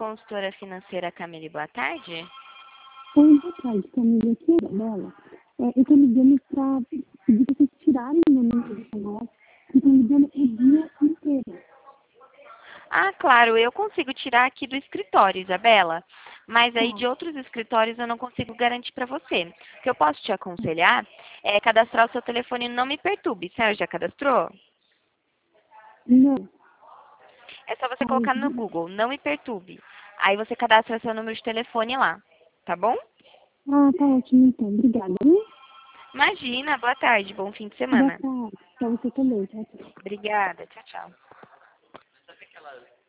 consultora financeira Camille, boa tarde. Oi, boa tarde, Camila. Aqui é a Bela. Eu tô ligando pra pedir pra vocês tirarem meu número de celular, que estão ligando o dia inteiro. Ah, claro, eu consigo tirar aqui do escritório, Isabela, mas aí Tá. de outros escritórios eu não consigo garantir para você. O que eu posso te aconselhar é cadastrar o seu telefone Não Me Perturbe. Você já cadastrou? Não. É só você Ai, colocar no Google, Não Me Perturbe. Aí você cadastra seu número de telefone lá, tá bom? tá ótimo então. Obrigada, viu? Imagina, boa tarde, bom fim de Boa semana. tarde. Pra você também. Tchau, tchau. Obrigada, tchau, tchau.